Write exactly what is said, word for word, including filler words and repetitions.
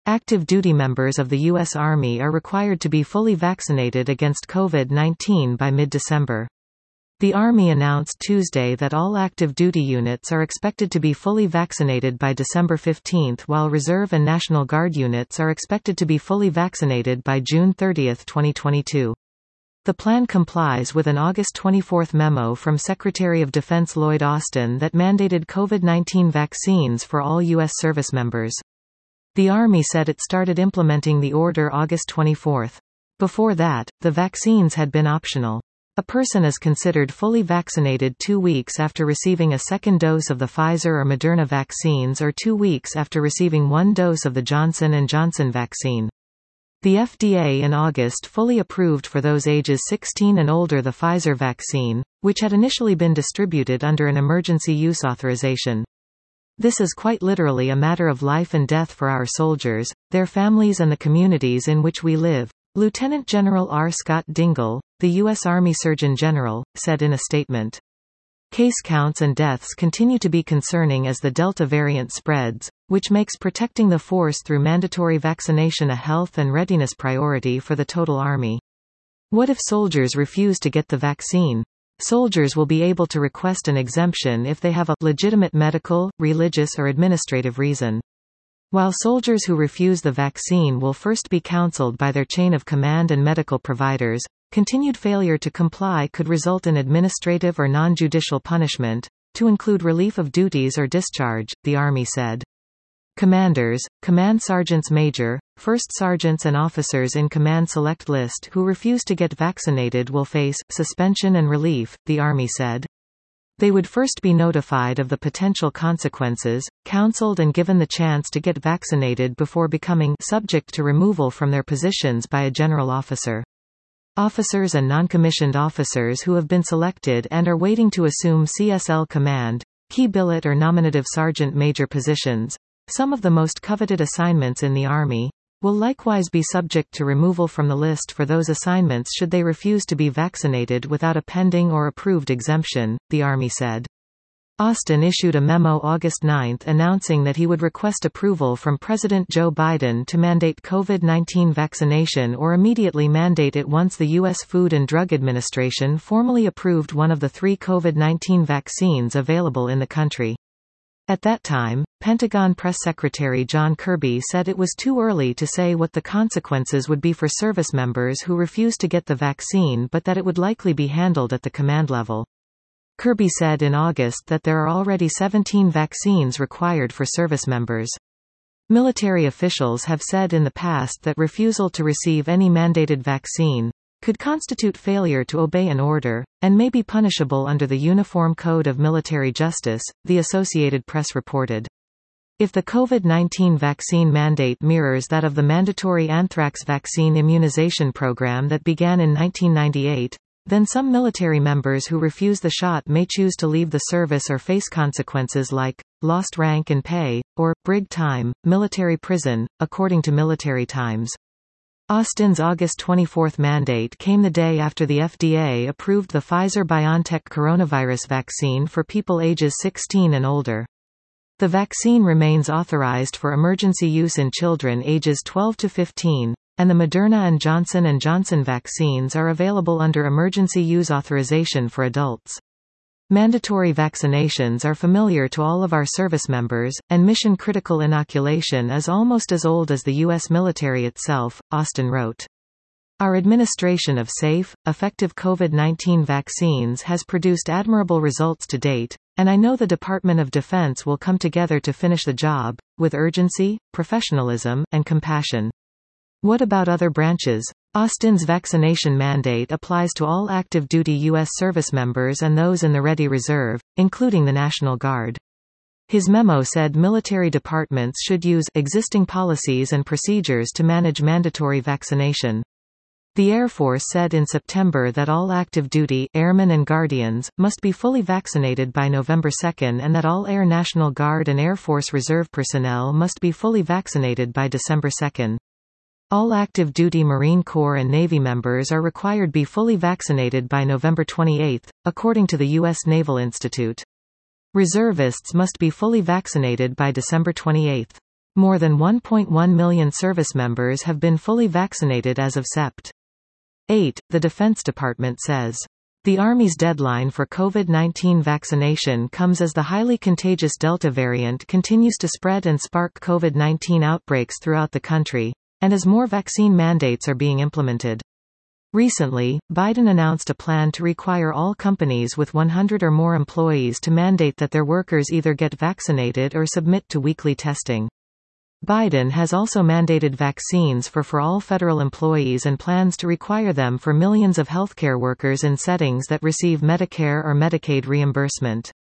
Active duty members of the U S Army are required to be fully vaccinated against COVID nineteen by mid-December. The Army announced Tuesday that all active duty units are expected to be fully vaccinated by December fifteenth, while Reserve and National Guard units are expected to be fully vaccinated by June thirtieth, twenty twenty-two. The plan complies with an August twenty-fourth memo from Secretary of Defense Lloyd Austin that mandated COVID nineteen vaccines for all U S service members. The Army said it started implementing the order August twenty-fourth. Before that, the vaccines had been optional. A person is considered fully vaccinated two weeks after receiving a second dose of the Pfizer or Moderna vaccines or two weeks after receiving one dose of the Johnson and Johnson vaccine. The F D A in August fully approved for those ages sixteen and older the Pfizer vaccine, which had initially been distributed under an emergency use authorization. This is quite literally a matter of life and death for our soldiers, their families and the communities in which we live, Lieutenant General R. Scott Dingell, the U S Army Surgeon General, said in a statement. Case counts and deaths continue to be concerning as the Delta variant spreads, which makes protecting the force through mandatory vaccination a health and readiness priority for the total Army. What if soldiers refuse to get the vaccine? Soldiers will be able to request an exemption if they have a legitimate medical, religious or administrative reason. While soldiers who refuse the vaccine will first be counseled by their chain of command and medical providers, continued failure to comply could result in administrative or non-judicial punishment, to include relief of duties or discharge, the Army said. Commanders, command sergeants major, first sergeants and officers in command select list who refuse to get vaccinated will face suspension and relief, the Army said. They would first be notified of the potential consequences, counseled and given the chance to get vaccinated before becoming subject to removal from their positions by a general officer. Officers and non-commissioned officers who have been selected and are waiting to assume C S L command, key billet or nominative sergeant major positions, some of the most coveted assignments in the Army, will likewise be subject to removal from the list for those assignments should they refuse to be vaccinated without a pending or approved exemption, the Army said. Austin issued a memo August ninth announcing that he would request approval from President Joe Biden to mandate COVID nineteen vaccination or immediately mandate it once the U S Food and Drug Administration formally approved one of the three COVID nineteen vaccines available in the country. At that time, Pentagon Press Secretary John Kirby said it was too early to say what the consequences would be for service members who refused to get the vaccine, but that it would likely be handled at the command level. Kirby said in August that there are already seventeen vaccines required for service members. Military officials have said in the past that refusal to receive any mandated vaccine could constitute failure to obey an order, and may be punishable under the Uniform Code of Military Justice, the Associated Press reported. If the COVID nineteen vaccine mandate mirrors that of the mandatory anthrax vaccine immunization program that began in nineteen ninety-eight, then some military members who refuse the shot may choose to leave the service or face consequences like lost rank and pay, or brig time, military prison, according to Military Times. Austin's August twenty-fourth mandate came the day after the F D A approved the Pfizer-BioNTech coronavirus vaccine for people ages sixteen and older. The vaccine remains authorized for emergency use in children ages twelve to fifteen, and the Moderna and Johnson and Johnson vaccines are available under emergency use authorization for adults. Mandatory vaccinations are familiar to all of our service members, and mission-critical inoculation is almost as old as the U S military itself, Austin wrote. Our administration of safe, effective COVID nineteen vaccines has produced admirable results to date, and I know the Department of Defense will come together to finish the job, with urgency, professionalism, and compassion. What about other branches? Austin's vaccination mandate applies to all active duty U S service members and those in the Ready Reserve, including the National Guard. His memo said military departments should use existing policies and procedures to manage mandatory vaccination. The Air Force said in September that all active duty airmen and guardians must be fully vaccinated by November second and that all Air National Guard and Air Force Reserve personnel must be fully vaccinated by December second. All active duty Marine Corps and Navy members are required to be fully vaccinated by November twenty-eighth, according to the U S Naval Institute. Reservists must be fully vaccinated by December twenty-eighth. More than one point one million service members have been fully vaccinated as of September eighth, the Defense Department says. The Army's deadline for COVID nineteen vaccination comes as the highly contagious Delta variant continues to spread and spark COVID nineteen outbreaks throughout the country, and as more vaccine mandates are being implemented. Recently, Biden announced a plan to require all companies with one hundred or more employees to mandate that their workers either get vaccinated or submit to weekly testing. Biden has also mandated vaccines for for all federal employees and plans to require them for millions of healthcare workers in settings that receive Medicare or Medicaid reimbursement.